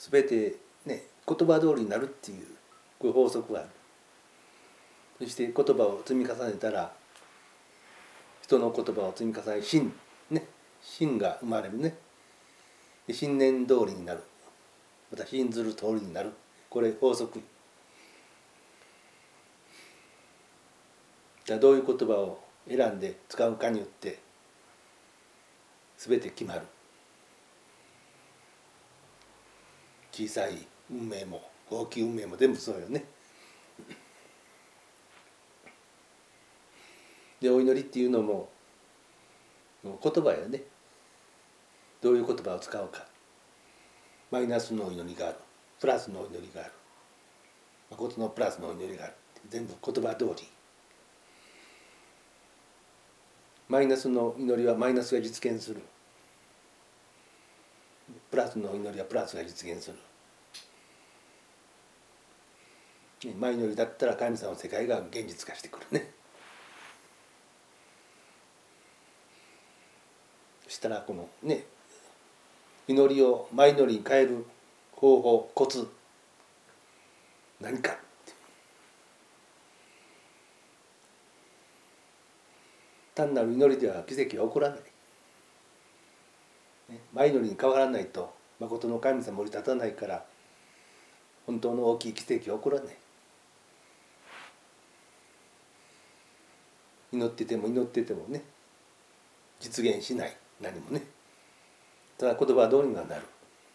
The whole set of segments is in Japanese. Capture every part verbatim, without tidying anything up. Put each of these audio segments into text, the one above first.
全てね言葉通りになるっていうこういう法則がある。そして言葉を積み重ねたら人の言葉を積み重ね信ね信が生まれるね。で信念通りになる。また信ずる通りになる。これ法則。じゃあどういう言葉を選んで使うかによって全て決まる。小さい運命も大きい運命も全部そうよね。でお祈りっていうのも言葉やね。どういう言葉を使うか。マイナスのお祈りがある。プラスのお祈りがある。誠のプラスのお祈りがある。全部言葉通り。マイナスの祈りはマイナスが実現する。プラスの祈りはプラスが実現する。前祈りだったら神様の世界が現実化してくるね。そしたらこのね祈りを前祈りに変える方法コツ何か。単なる祈りでは奇跡は起こらない。前祈りに変わらないと誠の神様降り立たないから本当の大きい奇跡は起こらない。祈ってても祈っててもね実現しない何もね。ただ言葉通りにはなる。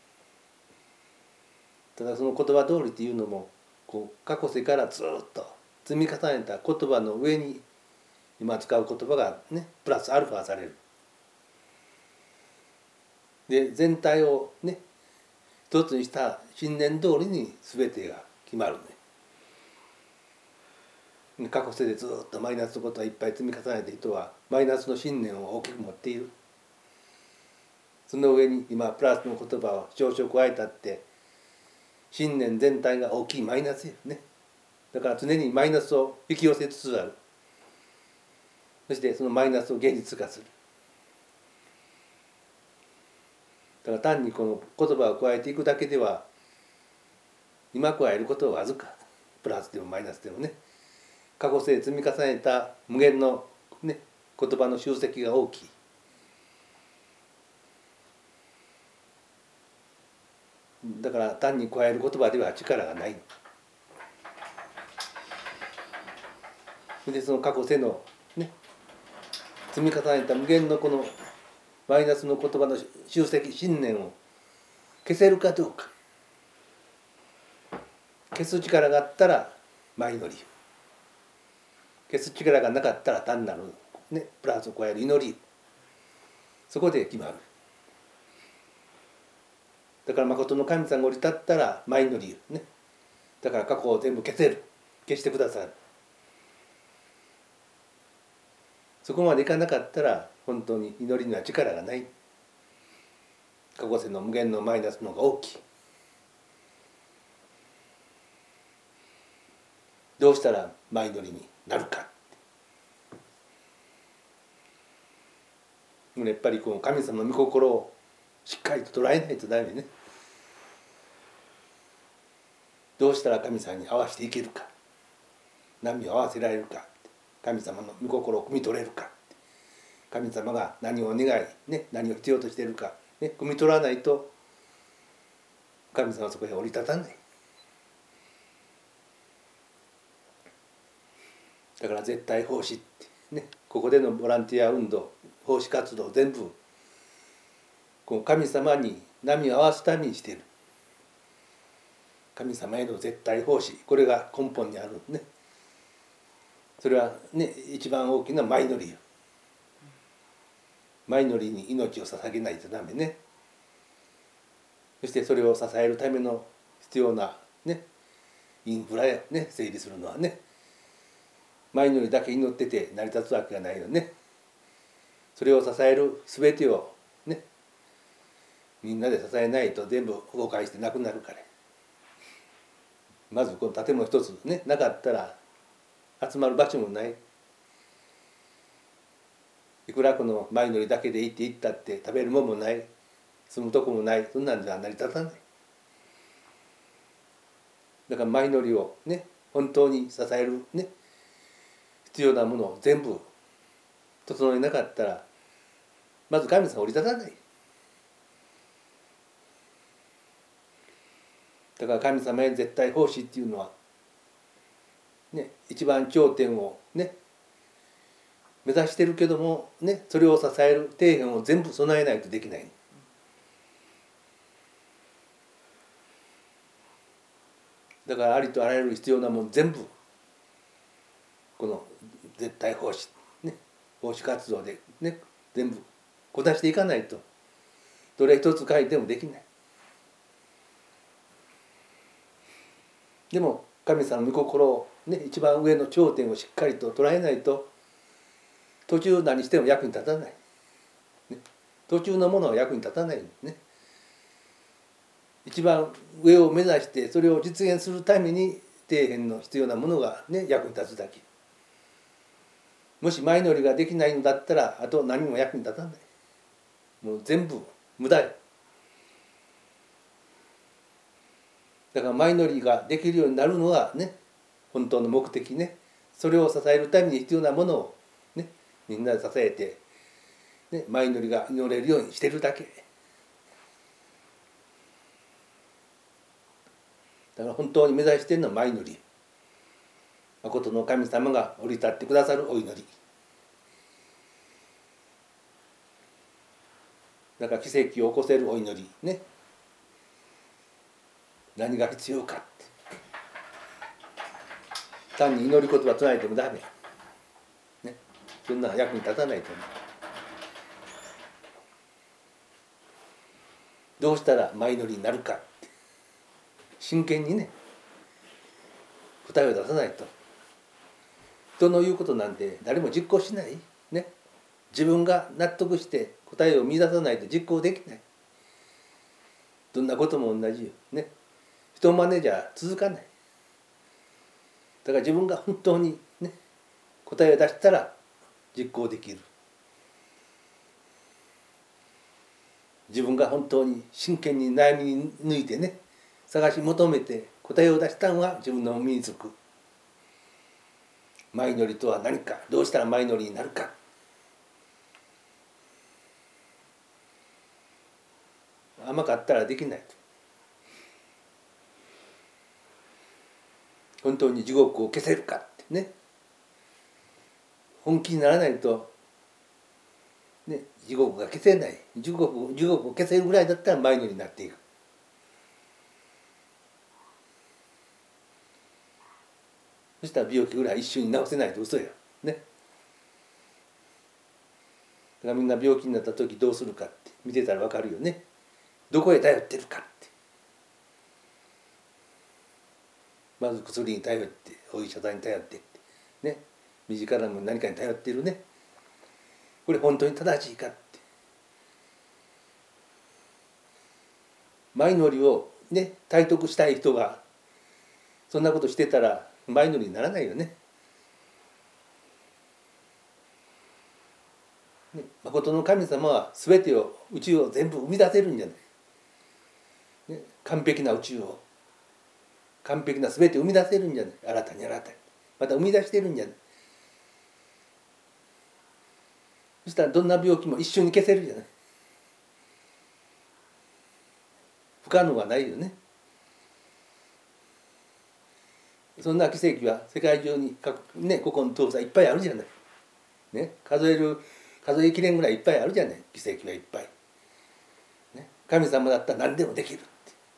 ただその言葉通りっていうのもこう過去世からずっと積み重ねた言葉の上に今使う言葉がねプラスアルファされる。で全体をね一つにした信念通りに全てが決まるね。過去世でずっとマイナスのことをいっぱい積み重ねた人はマイナスの信念を大きく持っている。その上に今プラスの言葉を少々加えたって信念全体が大きいマイナスやね。だから常にマイナスを引き寄せつつある。そしてそのマイナスを現実化する。だから単にこの言葉を加えていくだけでは今加えることはわずか。プラスでもマイナスでもね過去世積み重ねた無限の、ね、言葉の集積が大きい。だから単に加える言葉では力がない。でその過去世のね積み重ねた無限のこのマイナスの言葉の集積信念を消せるかどうか。消す力があったら前祈り。消す力がなかったら単なる、ね、プラスを加える祈り。そこで決まる。だから誠の神様が降り立ったら前祈りね。だから過去を全部消せる。消してくださる。そこまでいかなかったら本当に祈りには力がない。過去世の無限のマイナスの方が大きい。どうしたら前祈りになるか。やっぱりこの神様の御心をしっかりと捉えないとダメね。どうしたら神様に合わせていけるか。波を合わせられるか。神様の御心を汲み取れるか。神様が何を願い、ね、何を必要としているか、ね、汲み取らないと神様はそこへ降り立たない。だから絶対奉仕って、ね、ここでのボランティア運動奉仕活動全部この神様に波を合わすためにしている。神様への絶対奉仕これが根本にあるね。それはね一番大きな前祈りよ。前祈りに命を捧げないとダメね。そしてそれを支えるための必要なねインフラやね整備するのはね前祈りだけ祈ってて成り立つわけがないよね。それを支える全てをねみんなで支えないと全部崩壊してなくなるから。まずこの建物一つねなかったら集まる場所もない。いくらこの前祈りだけで行って行ったって食べるもんもない住むとこもないそんなんじゃ成り立たない。 だからマイノリをね本当に支えるね必要なものを全部整えなかったらまず神様は降り立たない。だから神様へ絶対奉仕っていうのはね一番頂点をね目指してるけどもねそれを支える底辺を全部備えないとできない。だからありとあらゆる必要なもの全部この絶対奉仕ね奉仕活動でね全部こなしていかないとどれ一つ書いてもできない。でも神様の御心をね一番上の頂点をしっかりと捉えないと途中何しても役に立たない、ね、途中のものは役に立たないね。一番上を目指してそれを実現するために底辺の必要なものがね役に立つだけ。もし前乗りができないのだったらあと何も役に立たない。もう全部無駄よ。だから前乗りができるようになるのはね本当の目的ね。それを支えるために必要なものをねみんなで支えて、ね、前乗りが祈れるようにしてるだけ。だから本当に目指しているのは前乗り。誠の神様が降り立ってくださるお祈り。だから奇跡を起こせるお祈りね。何が必要かって単に祈り言葉唱えてもダメ、ね、そんな役に立たないと思う。どうしたら前祈りになるかって真剣にね答えを出さないと人の言うことなんて誰も実行しないね。自分が納得して答えを見出さないと実行できない。どんなことも同じよね。人真似じゃ続かない。だから自分が本当にね答えを出したら実行できる。自分が本当に真剣に悩み抜いてね探し求めて答えを出したのは自分の身につく。前乗りとは何か、どうしたら前乗りになるか。甘かったらできない。本当に地獄を消せるかってね本気にならないと、ね、地獄が消せない。地獄、地獄を消せるぐらいだったら前乗りになっていく。そしたら病気ぐらい一瞬に治せないと嘘やね。だからみんな病気になった時どうするかって見てたら分かるよね。どこへ頼ってるかって。まず薬に頼って、お医者さんに頼ってってね、身近なもの何かに頼ってるね。これ本当に正しいかって。前乗りをね体得したい人がそんなことしてたら前乗りにならないよね。ね、誠の神様は全てを宇宙を全部生み出せるんじゃない、ね、完璧な宇宙を完璧な全てを生み出せるんじゃない。新たに新たにまた生み出してるんじゃない。そしたらどんな病気も一緒に消せるじゃない。不可能はないよね。そんな奇跡は世界中にね、ここの東西いっぱいあるじゃない、ね、数える数えきれんぐらいいっぱいあるじゃない。奇跡はいっぱい、ね、神様だったら何でもできるって。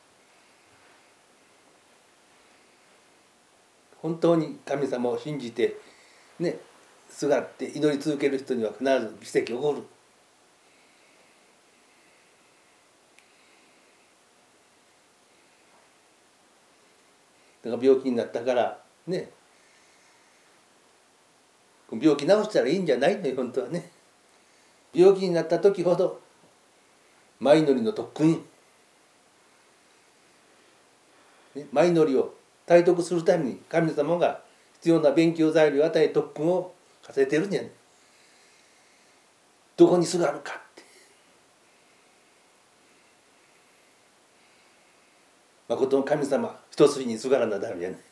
本当に神様を信じてねすがって祈り続ける人には必ず奇跡起こる。だから病気になったからね病気治したらいいんじゃないのよ本当はね。病気になった時ほど前祈りの特訓、ね、前祈りを体得するために神様が必要な勉強材料を与え特訓を課せてるんじゃない。どこにすがるかって。 誠の神様一筋にすがらなダメじゃない。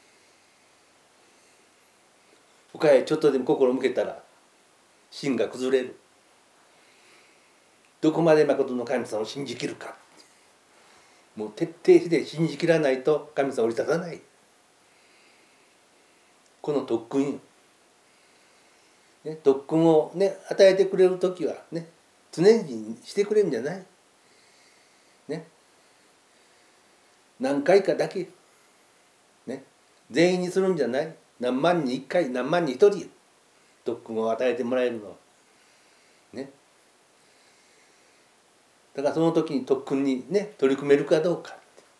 他へちょっとでも心を向けたら心が崩れる。どこまで誠の神様を信じきるか、もう徹底して信じきらないと神様を降り立たない。この特訓よ、ね、特訓をね与えてくれる時はね常にしてくれるんじゃないね、何回かだけね、全員にするんじゃない。何万に一回、何万に一人特訓を与えてもらえるのね。だからその時に特訓にね取り組めるかどうか、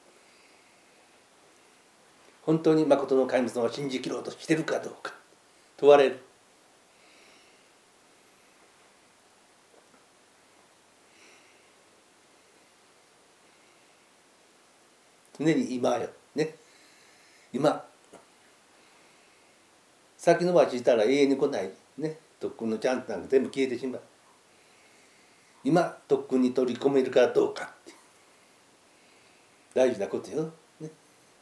本当に誠の神様を信じきろうとしてるかどうか問われる。常に今よね、今先延ばししたら永遠に来ないね、特訓のチャンスなんか全部消えてしまう。今特訓に取り込めるかどうかって大事なことよ、ね、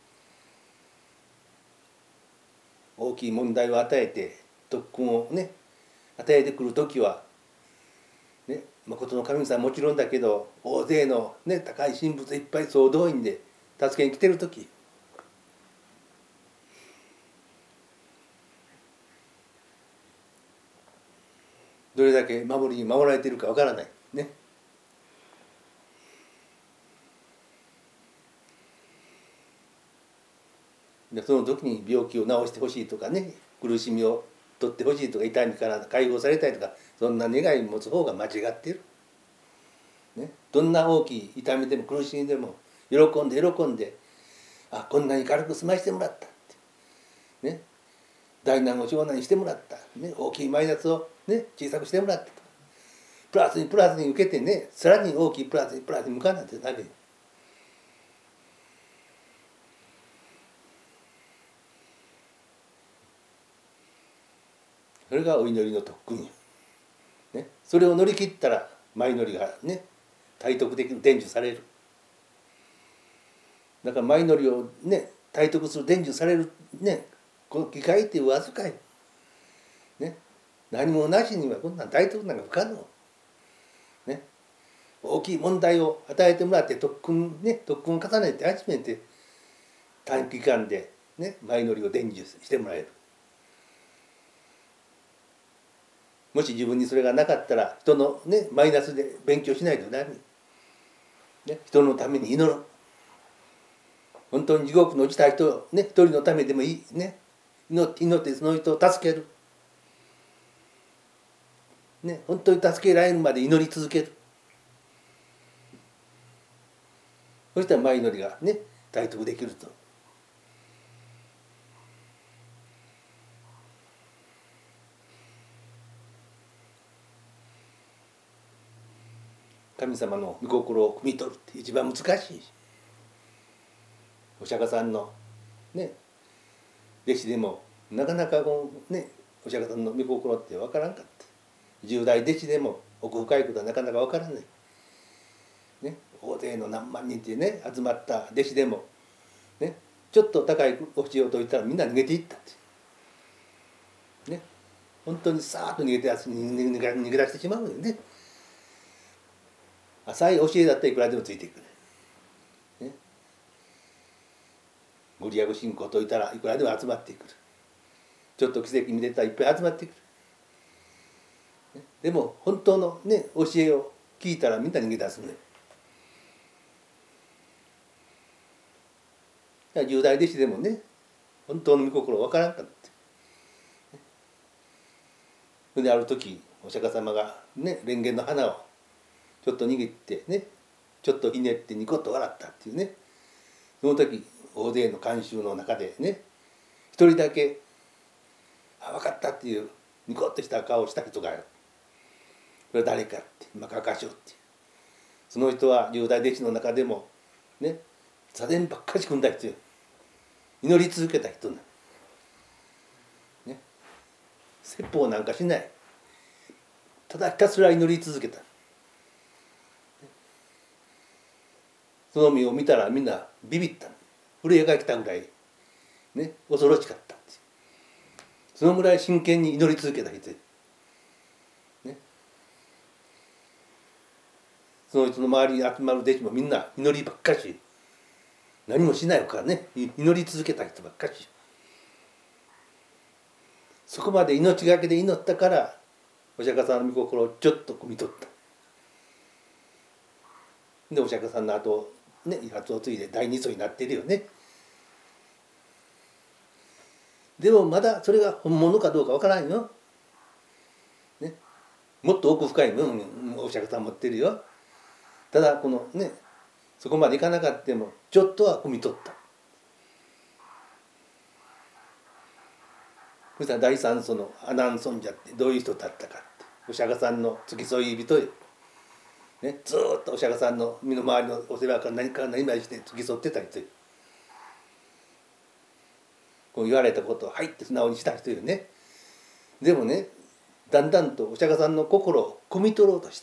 大きい問題を与えて特訓をね与えてくる時はね、誠の神様はもちろんだけど大勢のね高い神仏いっぱい総動員で助けに来てる時、どれだけ守りに守られているかわからないね。でその時に病気を治してほしいとかね、苦しみを取ってほしいとか、痛みから解放されたいとか、そんな願いを持つ方が間違っている、ね、どんな大きい痛みでも苦しみでも喜んで喜んで、あこんなに軽く済ましてもらったって、ね、大難を小難にしてもらった、ね、大きいマイナスを、ね、小さくしてもらったと、プラスにプラスに受けてね、さらに大きいプラスにプラスに向かなんてダメ。それがお祈りの特訓よ、ね、それを乗り切ったら前祈りがね体得できる、伝授される。だから前祈りをね体得する、伝授されるね、この機会っていうわずかい、ね、何もなしにはこんなん体得なんか不可能、ね、大きい問題を与えてもらって特訓ね特訓を重ねて初めて短期間でね前祈りを伝授してもらえる。もし自分にそれがなかったら人のねマイナスで勉強しないとダメ、ね、人のために祈る。本当に地獄に落ちた人をね一人のためでもいいね、祈って祈ってその人を助ける、ね、本当に助けられるまで祈り続ける。そしたら前祈りがね体得できると。神様の御心を汲み取るって一番難しい。お釈迦さんのね弟子でもなかなかこうねお釈迦さんの御心って分からんかった。十大弟子でも奥深いことはなかなか分からない、ね、大勢の何万人ってね集まった弟子でも、ね、ちょっと高い教えを説いたらみんな逃げていったって、ね、本当にさーっと逃げて逃げ逃げ出してしまうよね。浅い教えだったらいくらでもついていく、ね、ご利益信仰を説いたらいくらでも集まってくる。ちょっと奇跡見てたらいっぱい集まってくる。でも本当のね教えを聞いたらみんな逃げ出すね。だから十大弟子でもね本当の御心わからんかった。それである時お釈迦様がね蓮華の花をちょっと握ってねちょっとひねってニコッと笑ったっていうね、その時大勢の観衆の中でね一人だけ「あ分かった」っていうニコッとした顔をした人がある。それは誰かって今かかしょうっていう、その人は十大弟子の中でもね座禅ばっかり組んだ人よ。祈り続けた人なの、ね、説法なんかしない、ただひたすら祈り続けた。そその目を見たらみんなビビったの。震えが来たぐらい、ね、恐ろしかったんです。そのぐらい真剣に祈り続けた人、ね、その人の周りに集まる弟子もみんな祈りばっかし、何もしないからね、祈り続けた人ばっかし。そこまで命がけで祈ったからお釈迦さんの御心をちょっと汲み取った。でお釈迦さんの後ね遺髪を継いで第二層になっているよね。でもまだそれが本物かどうかわからんよ、ね、もっと奥深いものお釈迦さん持ってるよ。ただこのねそこまでいかなかったもちょっとは汲み取った。そしたら第三層の阿難尊者ってどういう人だったかって、お釈迦さんの付き添い人よ、ね、ずっとお釈迦さんの身の回りのお世話から何から何までして付き添ってた人よ。こう言われたことをはいって素直にした人よね。でもねだんだんとお釈迦さんの心を汲み取ろうとした、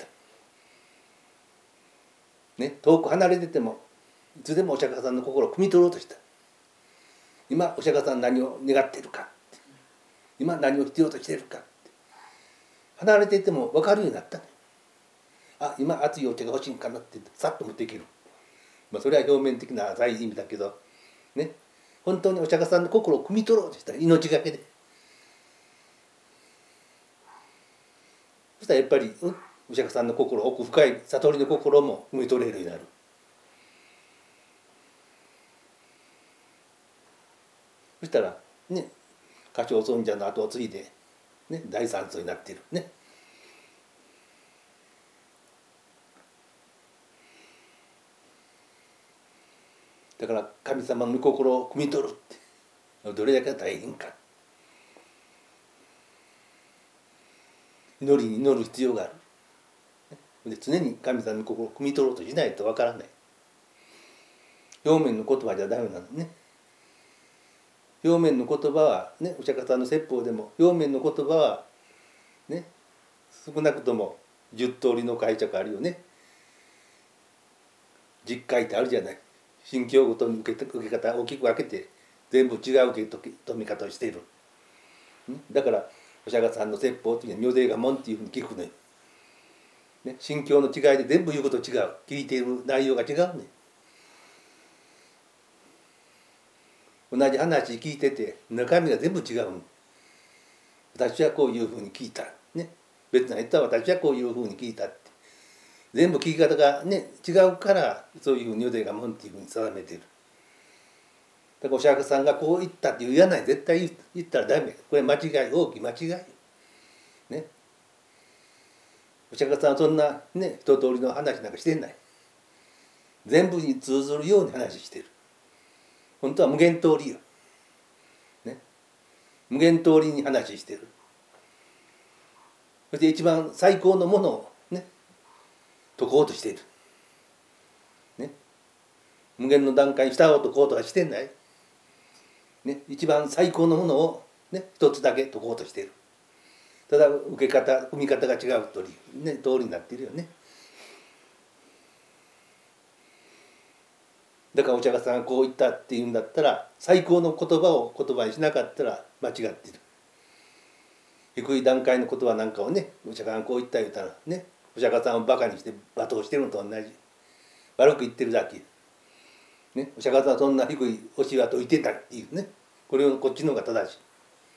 ね、遠く離れててもいつでもお釈迦さんの心を汲み取ろうとした。今お釈迦さん何を願っているか、今何を必要としているかって、離れていても分かるようになったの。あ、今熱いお茶が欲しいんかなってさっと持っていける。まあ、それは表面的な浅い意味だけどね、本当にお釈迦さんの心を汲み取ろうとしたら命がけで、そしたらやっぱり、うん、お釈迦さんの心、奥深い悟りの心も汲み取れるようになる。そしたらね歌唱尊者の後を継いで、ね、第三層になっているね。だから神様の御心を汲み取るってどれだけ大変か。祈りに祈る必要がある。で常に神様の御心を汲み取ろうとしないとわからない。表面の言葉じゃダメなのね。表面の言葉はね、お釈迦さんの説法でも表面の言葉はね少なくともじゅっ通りの解釈あるよね。十回ってあるじゃない。心境ごとに受け受け方大きく分けて全部違う受け止め方をしている。だからお釈迦さんの説法というのは如来我聞っていうふうに聞くのよ、ね、心境の違いで全部言うこと違う、聞いている内容が違うね。同じ話聞いてて中身が全部違うの。私はこういうふうに聞いた、ね、別な人は私はこういうふうに聞いたって全部聞き方がね違うからそういう如来我聞っていうふうに定めている。だからお釈迦さんがこう言ったって言わない、絶対言ったらダメ。これ間違い、大きい間違いね。お釈迦さんはそんなね一通りの話なんかしてない。全部に通ずるように話している。本当は無限通りよ、ね、無限通りに話している。そして一番最高のものをね解こうとしている、ね、無限の段階に下を解こうとはしてない、ね、一番最高のものを、ね、一つだけ解こうとしている。ただ受け方踏み方が違う通り、ね、通りになっているよね。だからお釈迦さんがこう言ったっていうんだったら最高の言葉を言葉にしなかったら間違っている。低い段階の言葉なんかをねお釈迦さんがこう言った言うたらねお釈迦さんをバカにして罵倒してるのと同じ、悪く言ってるだけ、ね、お釈迦さんはそんな低い教えは説いてないっていうね、これをこっちの方が正しい。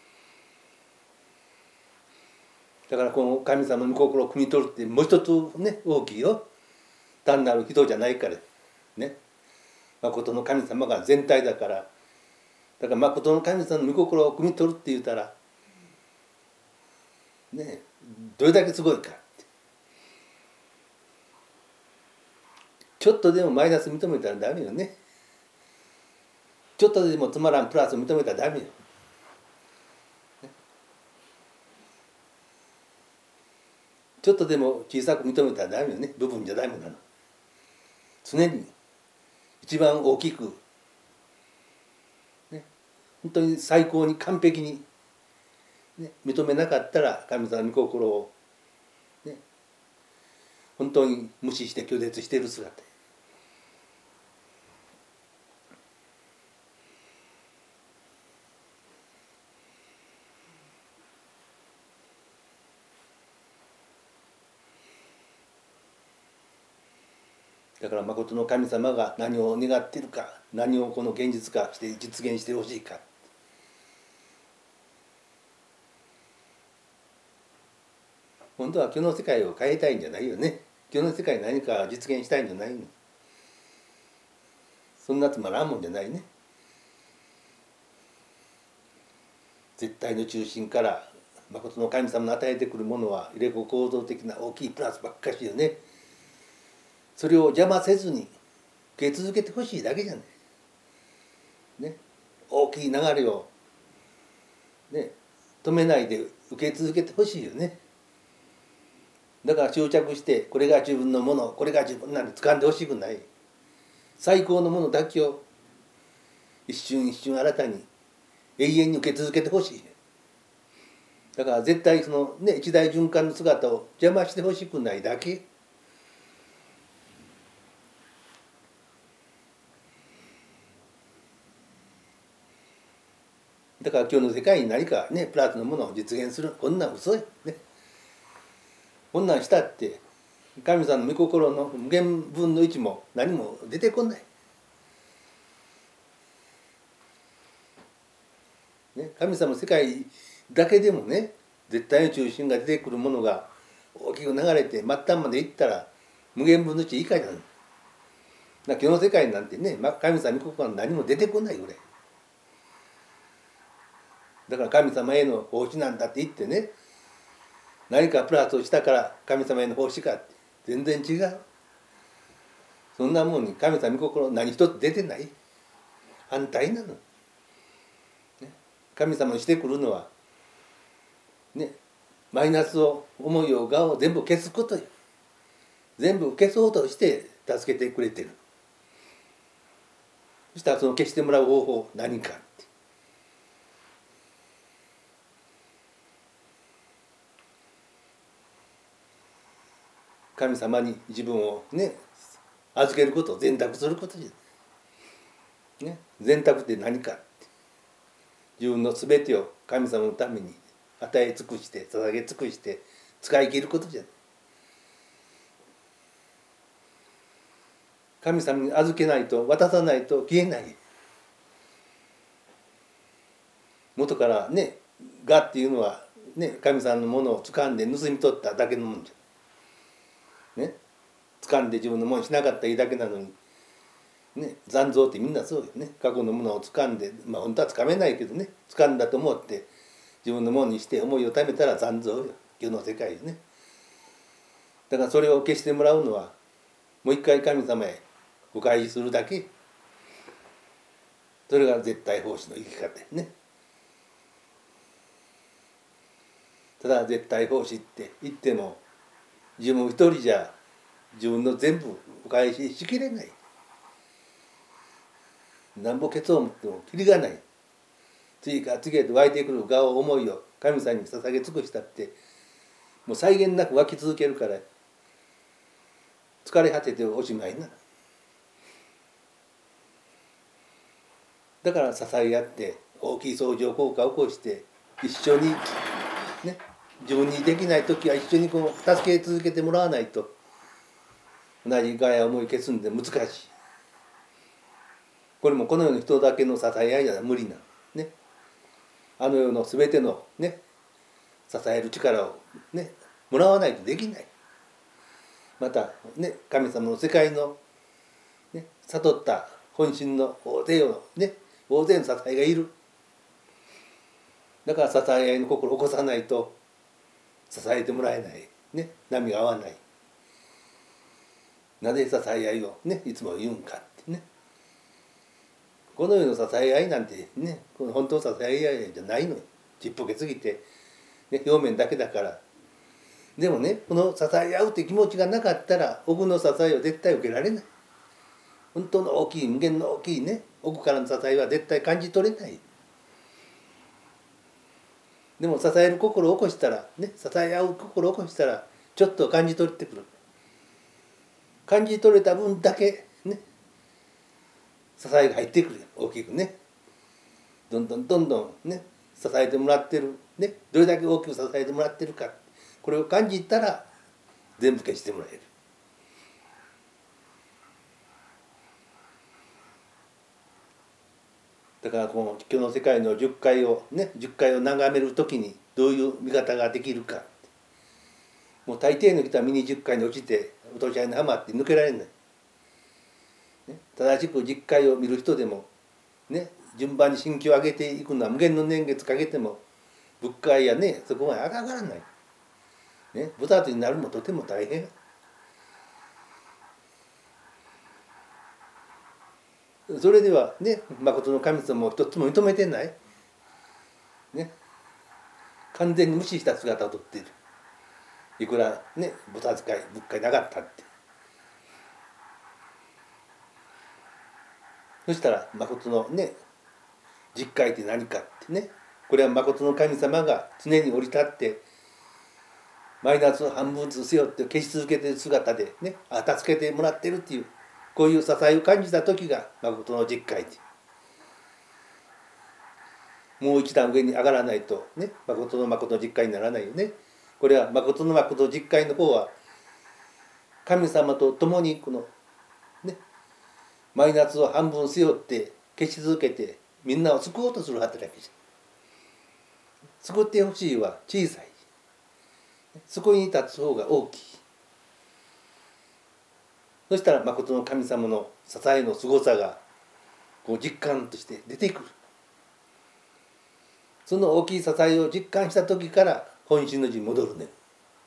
だからこの神様の御心を汲み取るってもう一つね大きいよ。単なる人じゃないからね、誠の神様が全体だから。だから誠の神様の御心を汲み取るって言ったらねどれだけすごいかって。ちょっとでもマイナス認めたらダメよね。ちょっとでもつまらんプラス認めたらダメよ。ちょっとでも小さく認めたらダメよね。部分じゃダメなの。常に一番大きく、ね、本当に最高に完璧に、ね、認めなかったら神様の御心を、ね、本当に無視して拒絶している姿。 だから誠の神様が何を願っているか、何をこの現実化して実現してほしいか、本当は今日の世界を変えたいんじゃないよね。今日の世界に何か実現したいんじゃないの。そんなつまらんもんじゃないね。絶対の中心から誠の神様の与えてくるものは入れ子構造的な大きいプラスばっかしよね。それを邪魔せずに受け続けてほしいだけじゃね。ね、大きい流れを、ね、止めないで受け続けてほしいよね。だから執着してこれが自分のもの、これが自分なんて掴んでほしくない。最高のものだけを一瞬一瞬新たに永遠に受け続けてほしい。だから絶対そのね一大循環の姿を邪魔してほしくないだけ。だから今日の世界に何かねプラスのものを実現する、こんなん嘘よね。こんなんしたって神様の御心の無限分の一も何も出てこない。ね、神様の世界だけでもね絶対の中心が出てくるものが大きく流れて末端まで行ったら無限分の一以下なの。今日の世界なんてね神様の御心は何も出てこないぐらい。だから神様への奉仕なんだって言ってね、何かプラスをしたから神様への奉仕かって全然違う。そんなもんに神様の御心何一つ出てない。反対なの。神様にしてくるのはね、マイナスを思いを我を全部消すことよ。全部消そうとして助けてくれてる。そしたらその消してもらう方法何かって。神様に自分をね預けることを全託することじゃね。全託って何かって自分の全てを神様のために与え尽くして捧げ尽くして使い切ることじゃ。神様に預けないと渡さないと消えない。元からね我っていうのはね神様のものを掴んで盗み取っただけのもんじゃ。ね、掴んで自分のものにしなかったらいいだけなのに。ね、残像ってみんなそうよね。過去のものを掴んで、まあ本当は掴めないけどね、掴んだと思って自分のものにして思いをためたら残像よ、世の世界よね。だからそれを消してもらうのはもう一回神様へお返しするだけ。それが絶対奉仕の生き方ですね。ただ絶対奉仕って言っても自分一人じゃ自分の全部お返ししきれない。なんぼケツを持ってもキリがない。次から次へと湧いてくる我を思いを神様に捧げ尽くしたってもう際限なく湧き続けるから疲れ果てておしまいな。だから支え合って大きい相乗効果を起こして一緒にね自分にできない時は一緒にこう助け続けてもらわないと同じ我や思い消すんで難しい。これもこの世の人だけの支え合いじゃ無理なのね。あの世の全てのね支える力をねもらわないとできない。またね神様の世界の、ね、悟った本心の大勢のね大勢の支えがいる。だから支え合いの心を起こさないと支えてもらえないね、波が合わない。なぜ支え合いをねいつも言うんかってね。この世の支え合いなんてねこの本当の支え合いじゃないのよ。ちっぽけすぎて、ね、表面だけだから。でもねこの支え合うって気持ちがなかったら奥の支えを絶対受けられない。本当の大きい無限の大きいね奥からの支えは絶対感じ取れない。でも支える心を起こしたらね支え合う心を起こしたらちょっと感じ取ってくる。感じ取れた分だけね支えが入ってくるよ大きくね。どんどんどんどんね支えてもらってるねどれだけ大きく支えてもらってるかこれを感じたら全部消してもらえる。 だからこの今日の世界のじゅっかいをねじゅっかいを眺める時にどういう見方ができるか。もう大抵の人は身にじゅっかいに落ちて落とし穴にはまって抜けられない、ね、正しくじゅっかいを見る人でもね順番に心境を上げていくのは無限の年月かけても仏界やねそこまで上がらない、ね、菩薩になるもとても大変。それではね誠の神様を一つも認めてない、ね、完全に無視した姿をとっている。いくらね菩薩界仏界なかったって。そしたら誠のね実界って何かってね、これは誠の神様が常に降り立ってマイナスを半分ずつ背負って消し続けている姿でね、あ助けてもらってるっていうこういう支えを感じた時が誠の実界で、もう一段上に上がらないとね誠の誠の実界にならないよね。これは誠の誠実界の方は神様と共にこのねマイナスを半分背負って消し続けてみんなを救おうとする働きじゃ。救ってほしいは小さい、そこに立つ方が大きい。そしたら誠の神様の支えのすごさがこう実感として出てくる。その大きい支えを実感した時から本心の字に戻るね。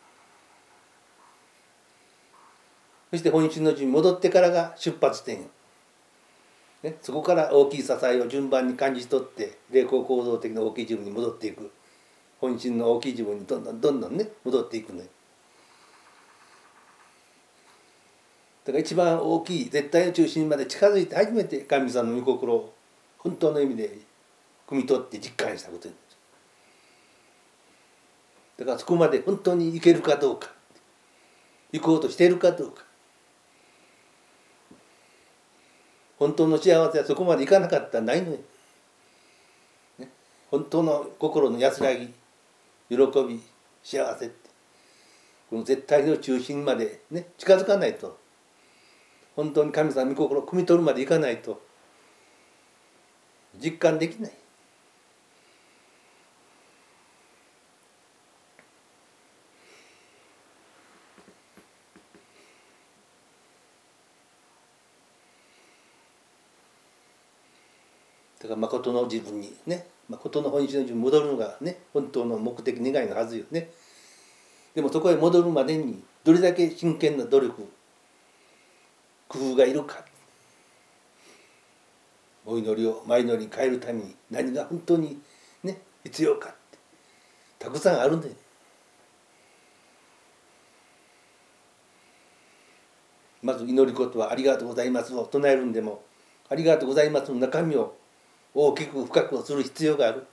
そして本心の字に戻ってからが出発点、ね、そこから大きい支えを順番に感じ取って霊光構造的な大きい自分に戻っていく。本心の大きい自分にどんどんどんどんね戻っていくね。だから一番大きい絶対の中心まで近づいて初めて神様の御心を本当の意味で汲み取って実感したことになる。だからそこまで本当に行けるかどうか、行こうとしているかどうか。本当の幸せはそこまで行かなかったらないのよ、ね、本当の心の安らぎ、喜び、幸せってこの絶対の中心までね近づかないと、本当に神様の御心を汲み取るまでいかないと実感できない。だから誠の自分にね、誠の本心の自分に戻るのがね本当の目的願いのはずよね。でもそこへ戻るまでにどれだけ真剣な努力工夫がいるか、お祈りを前祈りに変えるために何が本当にね必要かってたくさんあるんだよ。まず祈ることはありがとうございますを唱えるんでも、ありがとうございますの中身を大きく深くする必要がある。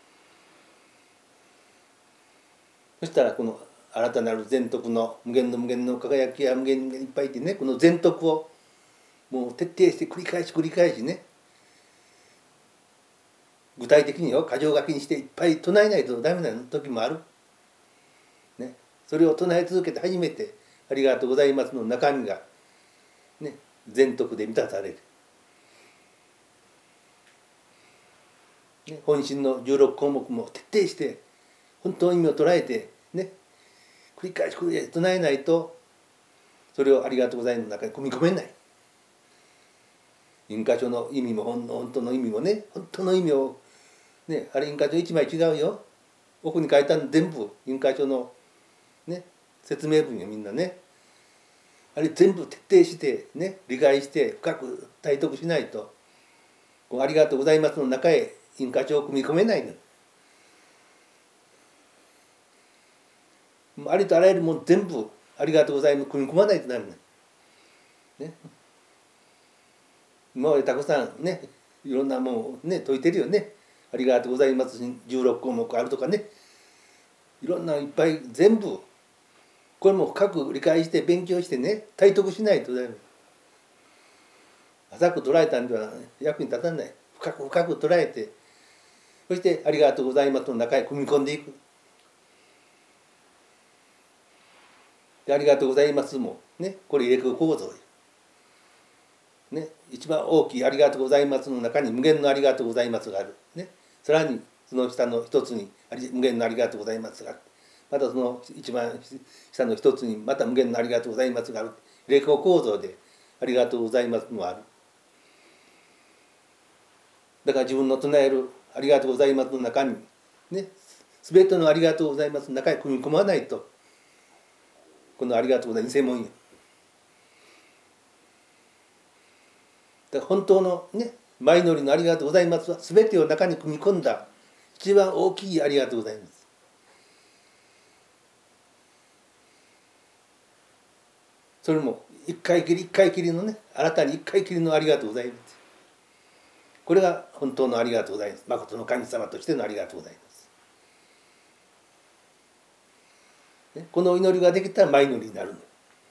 そしたらこの新たなる全徳の無限の無限の輝きや無限にいっぱいいてね、この全徳をもう徹底して繰り返し繰り返しね、具体的によ箇条書きにしていっぱい唱えないとダメな時もある、ね、それを唱え続けて初めてありがとうございますの中身がね全徳で満たされる。本心のじゅうろく項目も徹底して本当の意味を捉えてね繰り返し繰り返し唱えないとそれをありがとうございますの中に組み込めない。印箇所の意味も本当の意味もね本当の意味をねあれ印箇所一枚違うよ。奥に書いたの全部印箇所のね説明文よみんなね。あれ全部徹底してね理解して深く体得しないとありがとうございますの中へ印箇所を組み込めないの。ありとあらゆるもの全部ありがとうございます組み込まないとダメなの。ね。今までたくさんねいろんなものをね解いてるよね。ありがとうございますじゅうろく項目あるとかね。いろんないっぱい全部これも深く理解して勉強してね体得しないとダメ。浅く捉えたんでは役に立たない。深く深く捉えてそしてありがとうございますの中へ組み込んでいく。でありがとうございますもねこれ入れ子構造よ。 ね、一番大きい「ありがとうございます」の中に無限の「ありがとうございます」がある、ね、さらにその下の一つに無限の「ありがとうございます」がある、またその一番下の一つにまた無限の「ありがとうございます」がある、霊行構造で「ありがとうございます」もある。だから自分の唱える「ありがとうございます」の中にね、全ての「ありがとうございます」の中に組み込まないと、この「ありがとうございます」偽物よ。だから本当のね、前乗りの「ありがとうございます」は全てを中に組み込んだ一番大きい「ありがとうございます」。それも一回きり一回きりのね、新たに一回きりの「ありがとうございます」。これが本当の「ありがとうございます」、誠の神様としての「ありがとうございます」。この祈りができたら前祈りになるの。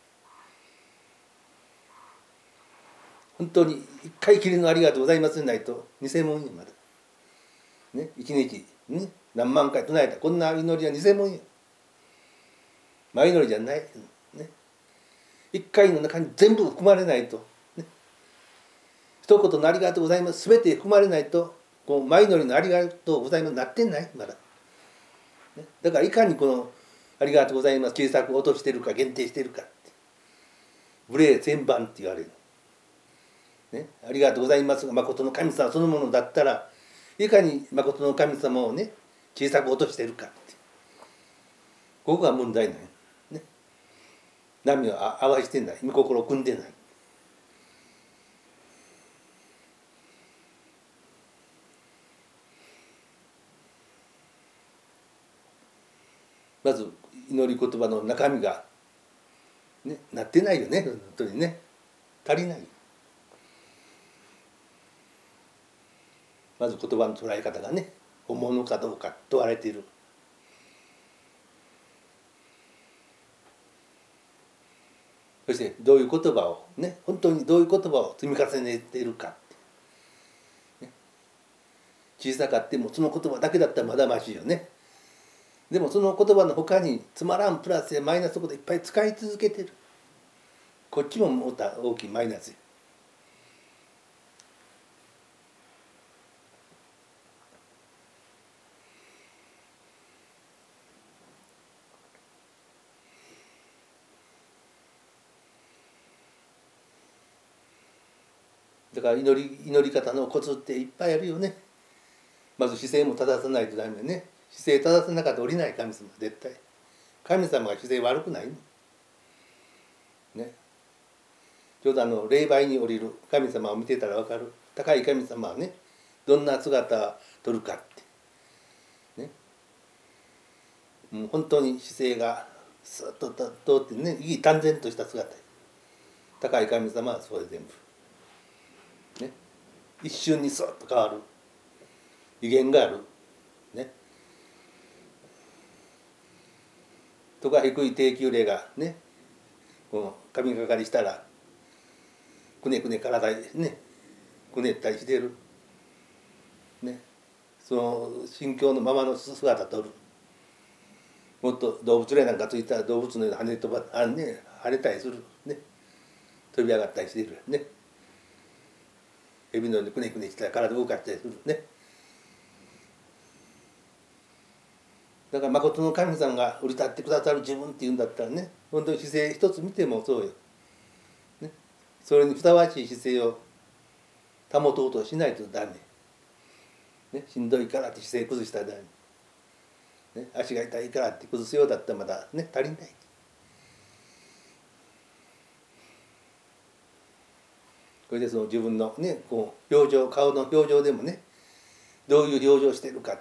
本当に一回きりの「ありがとうございます」でないと偽物よまだ。ね、一日、ね、何万回唱えたこんな祈りは偽物よ。前祈りじゃない。ね、一回の中に全部含まれないと、ね、一言の「ありがとうございます」全て含まれないと、こう前祈りの「ありがとうございます」なってないまだ。ね、だからいかにこの「ありがとうございます」小さく落としてるか限定してるかって、無礼千番って言われる。ね、ありがとうございますが誠の神様そのものだったら、いかに誠の神様をね小さく落としているかって、ここが問題ない、ね、波を合わしてない、御心を組んでない。まず祈り言葉の中身が、ね、なってないよね、本当にね、足りない。まず言葉の捉え方がね、本物かどうか問われている。そしてどういう言葉をね、本当にどういう言葉を積み重ねているかって、ね、小さかってもその言葉だけだったらまだましいよね。でもその言葉の他につまらんプラスやマイナスのこといっぱい使い続けてる。こっちもまた大きいマイナス。だから祈り祈り方のコツっていっぱいあるよね。まず姿勢も正さないとダメね。姿勢正さなかったら降りない神様絶対。神様が姿勢悪くないの。ね。ちょうどあの霊媒に降りる神様を見てたら分かる。高い神様はね、どんな姿を取るかって。ね。もう本当に姿勢がスッと通ってね、いい淡然とした姿。高い神様はそれ全部。ね、一瞬にスッと変わる威厳がある、ね、とか低い低級霊がね、この神がかりしたらくねくね体ねくねったりしてる、ね、その心境のままの姿とる。もっと動物霊なんかついたら動物のように跳ね飛ばあ、ね、跳ねたりする、ね、飛び上がったりしてるね。蛇のようにくねくねしたら体を動かしたりするね。だから誠の神様が降り立ってくださる自分っていうんだったらね、本当に姿勢一つ見てもそうよ、ね、それにふさわしい姿勢を保とうとしないとダメ、ね、しんどいからって姿勢崩したらダメ、ね、足が痛いからって崩すようだったらまだね足りない。これでその自分のねこう表情、顔の表情でもね、どういう表情してるかって、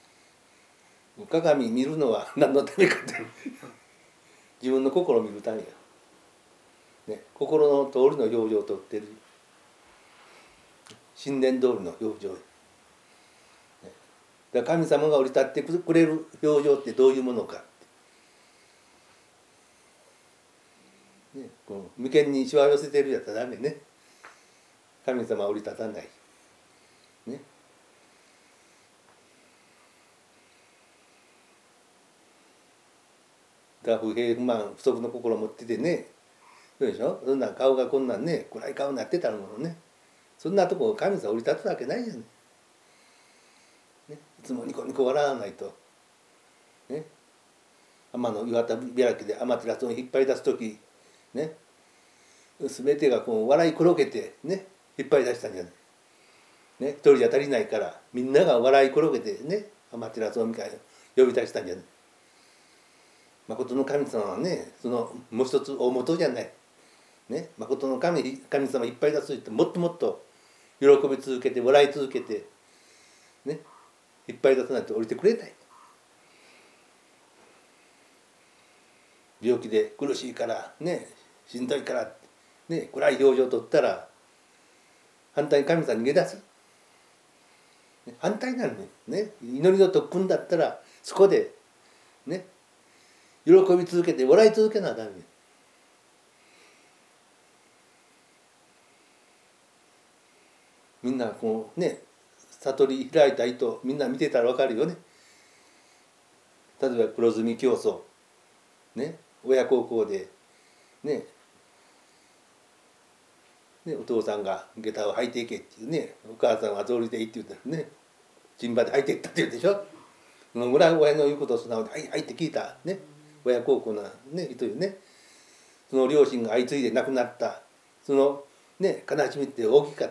鏡見るのは何のためかって自分の心を見るためや、ね、心の通りの表情をとってる、神殿通りの表情、ね、だから神様が降り立ってくれる表情ってどういうものかって、ね、こう眉間にしわ寄せてるやつはダメね。神様は降り立たない、ね、だから不平不満不足の心を持っててね、 そうでしょ。そんな顔がこんなんね暗い顔になってたものね。そんなとこ神様降り立つわけないじゃん、ね、いつもニコニコ笑わないとね。天の岩田開きで天照を引っ張り出す時ね、全てがこう笑い転げてね引っ張り出したんじゃないね。一人じゃ足りないからみんなが笑い転げてね天照大神を呼び出したんじゃない。誠の神様はねそのもう一つ大元じゃないね。誠の神神様いっぱい出すってもっともっと喜び続けて笑い続けてねいっぱい出さないと降りてくれない。病気で苦しいからねしんどいからね暗い表情を取ったら反対に神様に逃げ出す。反対になるね。祈りの特訓だったらそこでね喜び続けて笑い続けなダメ。みんなこうね悟り開いた糸みんな見てたら分かるよね。例えば黒住競争ね親孝行でねねお父さんが下駄を履いていけっていうねお母さんは草履でいいって言ったらね陣馬で履いていったって言うでしょ。そのぐらい親の言うことを素直に「はいはい」って聞いたね親孝行なね人よね。その両親が相次いで亡くなったそのね悲しみって大きかった、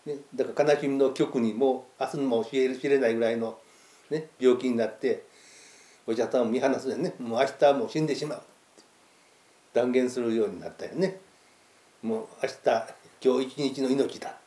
ね、だから悲しみの極にもう明日も知れ知れないぐらいの、ね、病気になってお医者さんを見放すでねもう明日はもう死んでしまう断言するようになったよね。もう明日今日一日の命だって、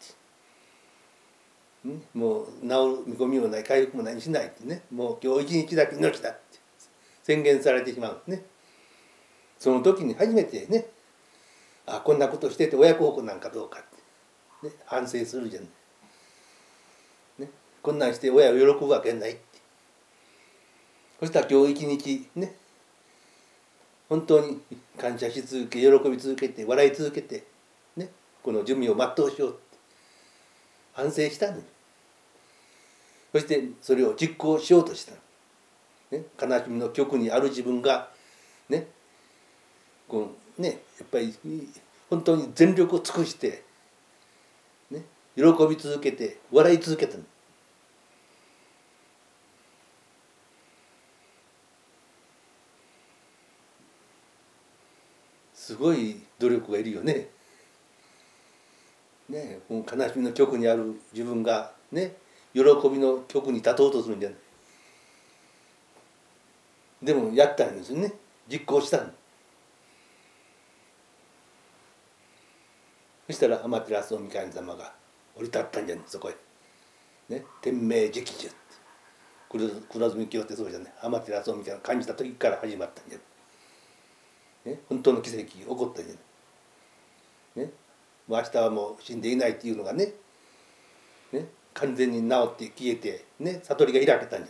ね、もう治る見込みもない回復もないしないってねもう今日一日だけ命だって宣言されてしまうね。その時に初めてねあこんなことしてて親孝行なんかどうかって、ね、反省するじゃない、ね、こんなんして親を喜ぶわけないって。そしたら今日一日ね本当に感謝し続け喜び続けて笑い続けて、ね、この寿命を全うしようって反省したの。そしてそれを実行しようとしたの、ね、悲しみの極にある自分がねこうねやっぱり本当に全力を尽くして、ね、喜び続けて笑い続けたの。すごい努力がいるよね。ねもう悲しみの極にある自分がね喜びの極に立とうとするんじゃない。でもやったんですよね。実行したの。そしたら天照大神様が降り立ったんじゃないそこへ。ね天命直受って黒住教ってそうじゃない。天照大神が感じた時から始まったんじゃない。ね本当の奇跡起こったんじゃない。ねもう明日はもう死んでいないっていうのがねね完全に治って消えてね悟りが開けたんじゃない。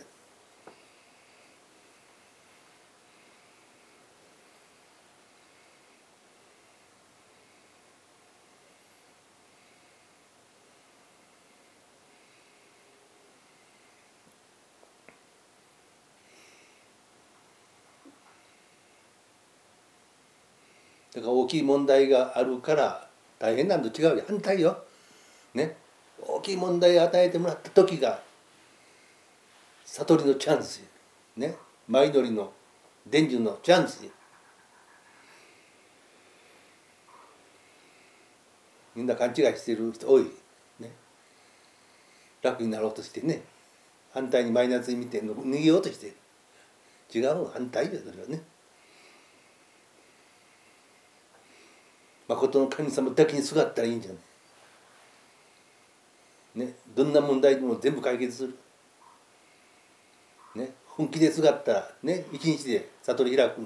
だから大きい問題があるから大変なんと違うよ。反対よ。ね大きい問題を与えてもらった時が悟りのチャンスね舞鳥の伝授のチャンス。みんな勘違いしてる人多い、ね、楽になろうとしてね反対にマイナスに見て逃げようとしてる。違う反対よそれはね。誠の神様だけにすがったらいいんじゃない。ね、どんな問題でも全部解決する。ね、本気ですがったらね一日で悟り開く。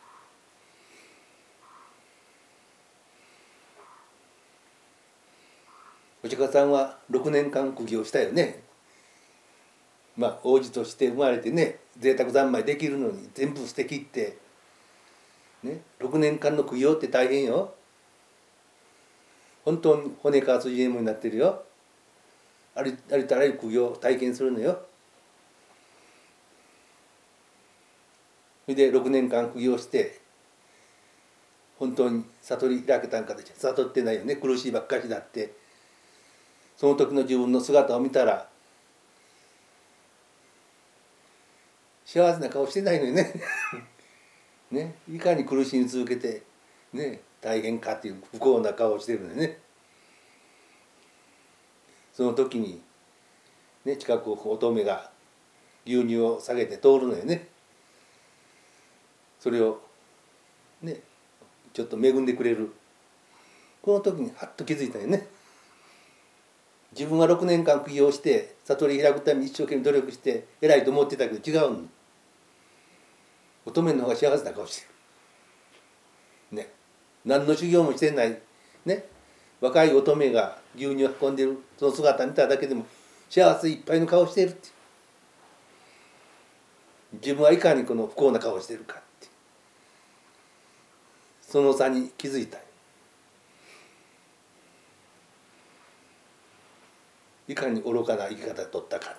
お釈迦さんはろくねんかん苦行したよね。まあ王子として生まれてね贅沢三昧できるのに全部捨てきって、ね、ろくねんかんの苦行って大変よ。本当に骨から筋もになってるよ。ありありとあらゆる苦行を体験するのよ。それでろくねんかん苦行して本当に悟り開けたんかで悟ってないよね、苦しいばっかりだって。その時の自分の姿を見たら幸せな顔してないのよねね、いかに苦しみ続けてね大変かっていう不幸な顔をしてるのよね。その時にね、近くを乙女が牛乳を下げて通るのよね。それをねちょっと恵んでくれる。この時にハッと気づいたよね。自分はろくねんかん苦行して悟り開くために一生懸命努力して偉いと思ってたけど違うの。乙女の方が幸せな顔してるね。何の修行もしてないね、若い乙女が牛乳を運んでるその姿見ただけでも幸せいっぱいの顔してるって。自分はいかにこの不幸な顔してるかって、その差に気づいた。いかに愚かな生き方を取ったかって。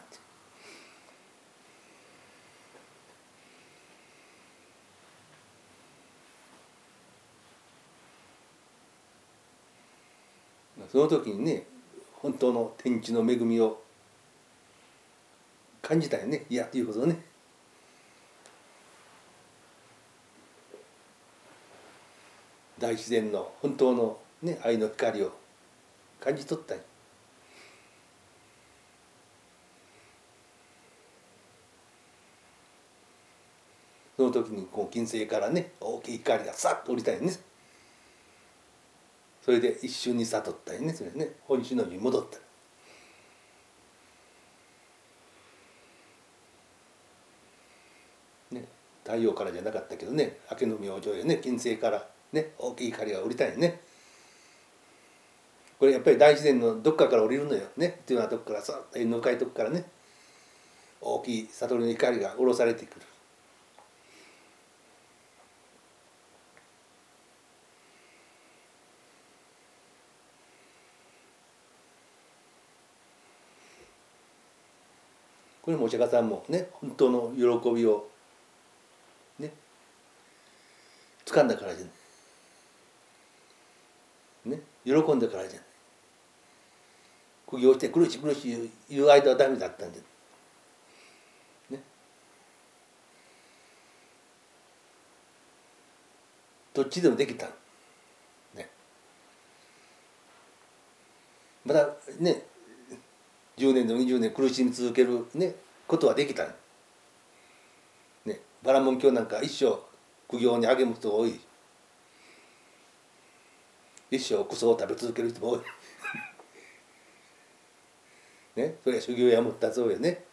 その時にね、本当の天地の恵みを感じたよね。いやということをね。大自然の本当の、ね、愛の光を感じ取ったよ。その時にこう金星からね大きい光がさっと降りたよね。それで一瞬に悟ったよね。それね本心のに戻った。ね、太陽からじゃなかったけどね、明けの明星へね金星からね大きい光が降りたよね。これやっぱり大自然のどっかから降りるのよね。っていうようなとこからさっと縁の深いとこからね大きい悟りの光が下ろされてくる。これもお釈迦さんもね本当の喜びをね掴んだからじゃないね、喜んだからじゃない。苦行して苦しい苦しい言う間はダメだったんじゃないね。どっちでもできたね。またねじゅうねんでもにじゅうねん苦しみ続ける、ね、ことはできた、ね、バラモン教なんか一生苦行に励む人が多い。一生クソを食べ続ける人も多いね、それは修行やもったそうよね。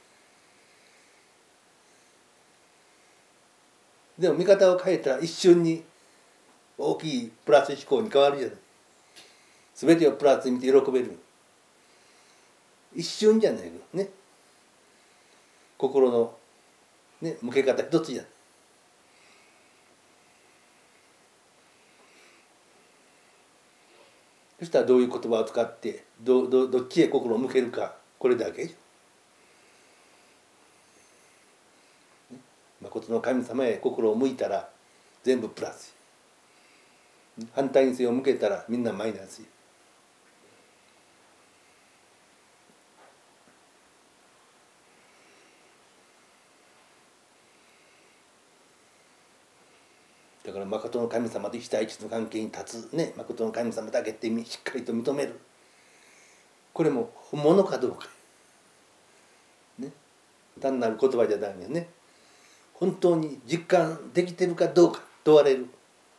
でも見方を変えたら一瞬に大きいプラス思考に変わるじゃない。全てをプラスに見て喜べる。一瞬じゃないのね。心の、ね、向け方一つじゃない。そしたらどういう言葉を使ってどどどっちへ心を向けるか、これだけ。誠の神様へ心を向いたら全部プラス。反対に背を向けたらみんなマイナス。だから誠の神様と一対一の関係に立つね、誠の神様だけってしっかりと認める。これも本物かどうか、ね、単なる言葉じゃダメよね。本当に実感できてるかどうか問われる。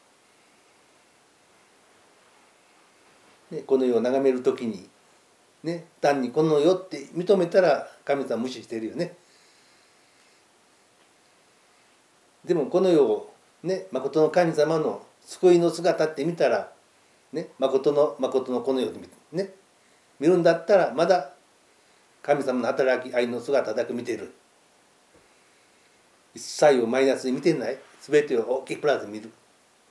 ね、この世を眺めるときに、ね、単にこの世って認めたら神様無視してるよね。でもこの世をね、誠の神様の救いの姿って見たら、ね、誠の誠のこの世でね、見るんだったらまだ神様の働き愛の姿だけ見てる。一切をマイナスに見てない。全てを大きいプラスに見る。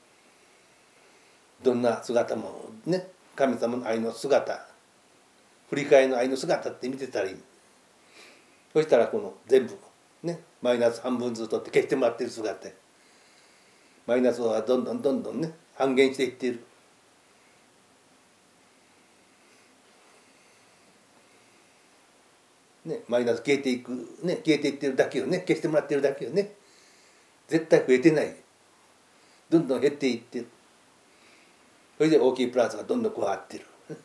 どんな姿もね、神様の愛の姿、振り返りの愛の姿って見てたらいい。そしたらこの全部ね、マイナス半分ずつ取って消してもらってる姿、マイナスはどんどんどんどんね半減していっている。ね、マイナス消えていく、ね、消えていってるだけよね、消してもらってるだけよね。絶対増えてない。どんどん減っていってる。それで大きいプラスがどんどん加わってる。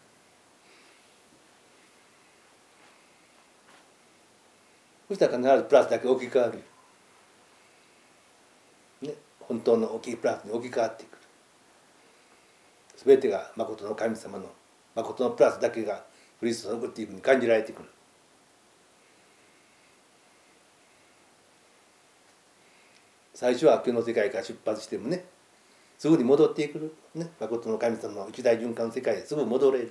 そしたら必ずプラスだけ置き換わるよ、ね、本当の大きいプラスに置き換わってくる。全てがまことの神様のまことのプラスだけが降り注ぐっていうふうに感じられてくる。最初は悪の世界から出発してもね、すぐに戻ってくる、ね、まことの神様の一大循環の世界へすぐ戻れる。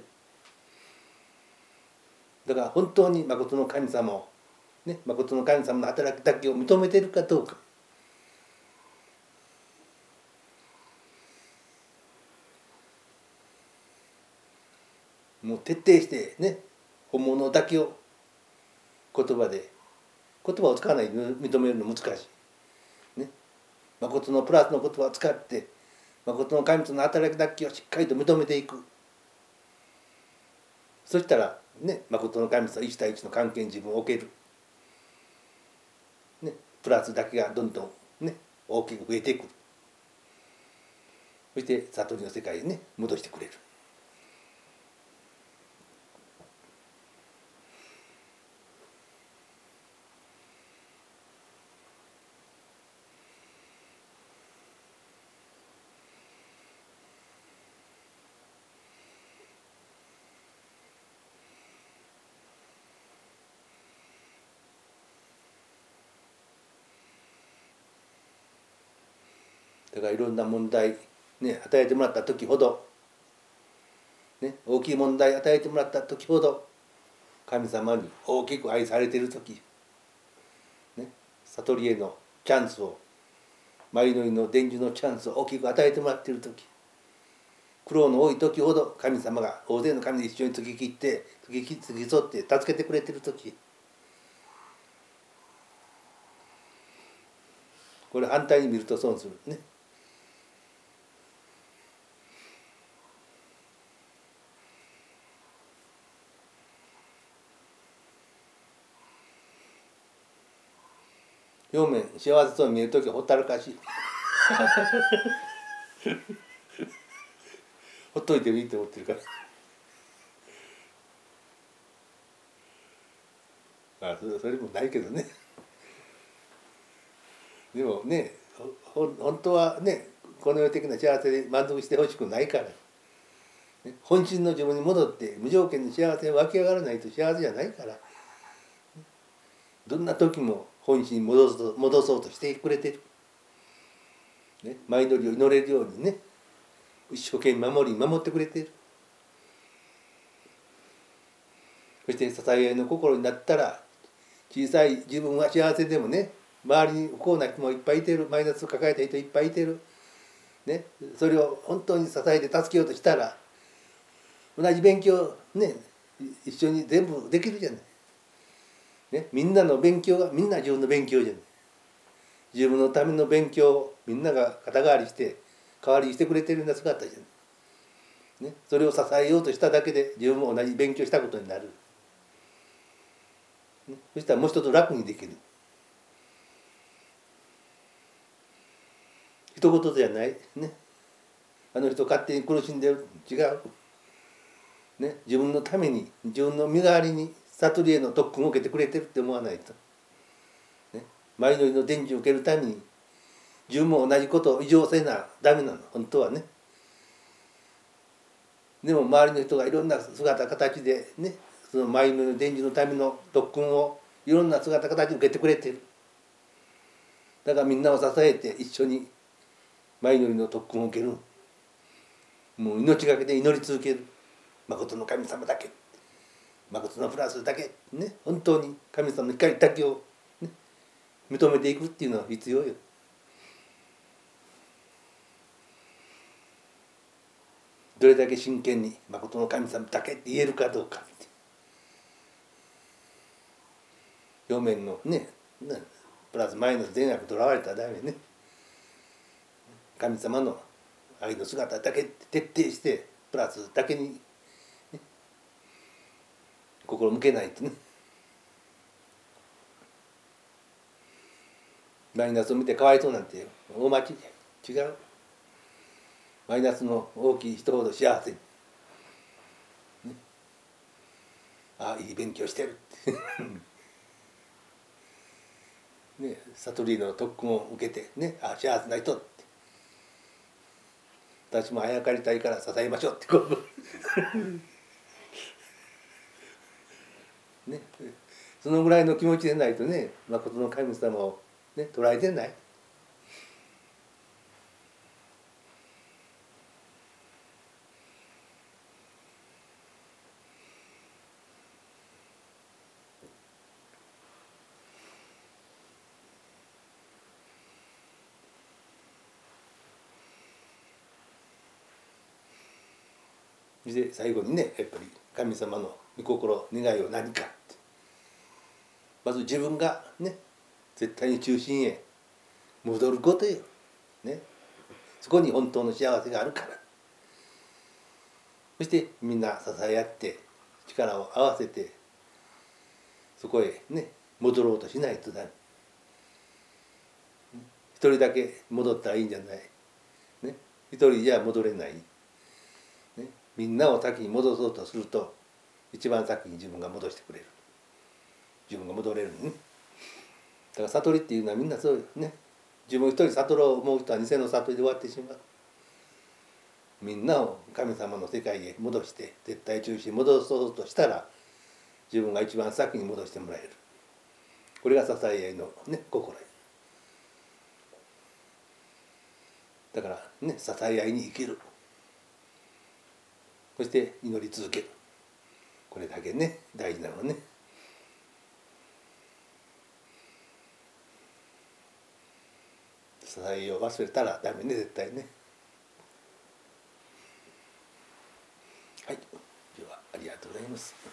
だから本当にまことの神様をね、まことの神様の働きだけを認めているかどうか。もう徹底してね、本物だけを言葉で、言葉を使わないで認めるの難しい。ね、まことのプラスの言葉を使って、まことの神様の働きだけをしっかりと認めていく。そしたらね、まことの神様一対一の関係に自分を置ける。ね、プラスだけがどんどんね、大きく増えていく。そして悟りの世界へね、戻してくれる。だからいろんな問題、ね、与えてもらった時ほど、ね、大きい問題与えてもらった時ほど神様に大きく愛されている時、ね、悟りへのチャンスを、舞祈りの伝授のチャンスを大きく与えてもらっている時、苦労の多い時ほど神様が大勢の神で一緒に継ぎ切って継ぎ継ぎ添って助けてくれている時、これ反対に見ると損するね。表面幸せそうに見える時はほったらかしほっといてもいいと思ってるからあそれもないけどね。でもね、ほ本当はね、この世的な幸せで満足してほしくないから、ね、本心の自分に戻って無条件に幸せに湧き上がらないと幸せじゃないから、どんな時も本心に戻そう戻そうとしてくれてる、ね、舞祈りを祈れるようにね、一生懸命守り守ってくれてる。そして支え合いの心になったら、小さい自分は幸せでもね、周りに不幸な人もいっぱいいてる、マイナスを抱えた人いっぱいいてる、ね、それを本当に支えて助けようとしたら、同じ勉強ね、一緒に全部できるじゃない、ね、みんなの勉強がみんな自分の勉強じゃない、自分のための勉強をみんなが肩代わりして代わりにしてくれてるような姿じゃない、ね、それを支えようとしただけで自分も同じ勉強したことになる、ね、そしたらもう一つ楽にできる。一言じゃないね。あの人勝手に苦しんでる、違う、ね、自分のために自分の身代わりに悟りへの特訓を受けてくれてるって思わないと、ね、舞祈りの伝授を受けるために自分も同じことを異常せなダメなの本当はね。でも周りの人がいろんな姿形でね、その舞祈りの伝授のための特訓をいろんな姿形で受けてくれてる。だからみんなを支えて一緒に舞祈りの特訓を受ける。もう命がけで祈り続ける。誠の神様だけ、誠のプラスだけね、本当に神様の光だけを、ね、認めていくっていうのは必要よ。どれだけ真剣に誠の神様だけって言えるかどうか、表面のね、プラスマイナス善悪とらわれたらダメね。神様の愛の姿だけ徹底してプラスだけに、ね、心向けないとね。マイナスを見てかわいそうなんて大間違い。違う。マイナスの大きい人ほど幸せに、ね、ああいい勉強してるってね、悟りの特訓を受けてね、ああ幸せな人って、私もあやかりたいから支えましょうってこうね、そのぐらいの気持ちでないとね、誠の神様をね捉えてない。で最後にね、やっぱり神様の御心願いは何かって、まず自分がね絶対に中心へ戻ることよ、ね、そこに本当の幸せがあるから。そしてみんな支え合って力を合わせてそこへね戻ろうとしないとだめ。一人だけ戻ったらいいんじゃない、ね、一人じゃ戻れない、ね、みんなを先に戻そうとすると一番先に自分が戻してくれる、自分が戻れるね。だから悟りっていうのはみんなそうよね。自分一人悟ろう思う人は偽の悟りで終わってしまう。みんなを神様の世界へ戻して絶対中心に戻そうとしたら自分が一番先に戻してもらえる。これが支え合いのね心や。だからね支え合いに生きる、そして祈り続ける、これだけね大事なのね。支えを忘れたらダメね、絶対ね。はい、ではありがとうございます。